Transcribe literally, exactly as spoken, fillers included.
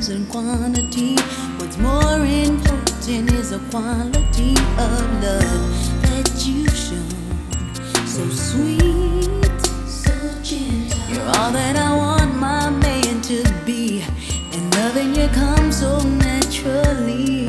comes in quantity. What's more important is the quality of love that you've shown. So sweet, so gentle. You're all that I want my man to be, and loving you comes so naturally.